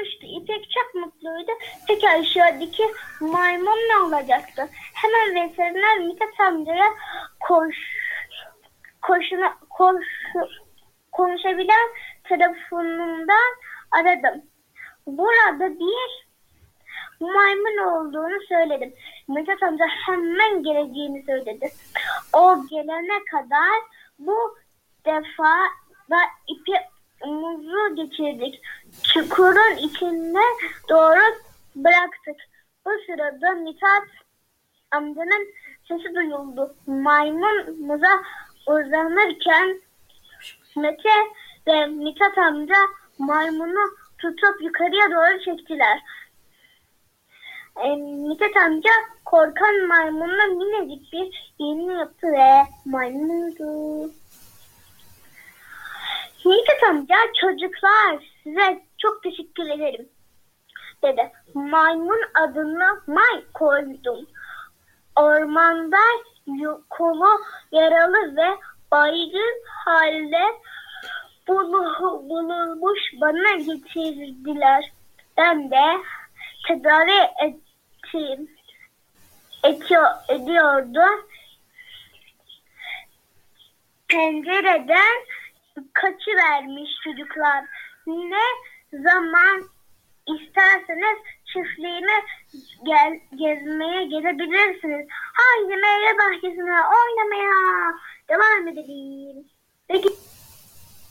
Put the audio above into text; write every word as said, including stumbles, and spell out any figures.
olmuştu. İpek çok mutluydu. Peki aşağıdaki maymun ne olacaktı? Hemen veteriner Mithat amcaya koş, koşuna, koş, konuşabilen telefonundan aradım. Burada bir maymun olduğunu söyledim. Mithat amca hemen geleceğini söyledi. O gelene kadar bu defa da ipi omuzu geçirdik. Çukurun içine doğru bıraktık. Bu sırada Mithat amcanın sesi duyuldu. Maymun muza uzanırken Mete ve Mithat amca maymunu tutup yukarıya doğru çektiler. E, Mithat amca korkan maymunla minicik bir iğne yaptı ve maymundu. Mithat amca çocuklar size çok teşekkür ederim dedi. Maymun adını May koydum. Ormanda kolu yaralı ve baygın halde bulunmuş bana getirdiler. Ben de tedavi ettim, etiyor, ediyordu. Pencereden kaçıvermiş çocuklar. Ne zaman isterseniz çiftliğime gel, gezmeye gelebilirsiniz. Haydi meyve bahçesine oynamaya devam edelim. Peki.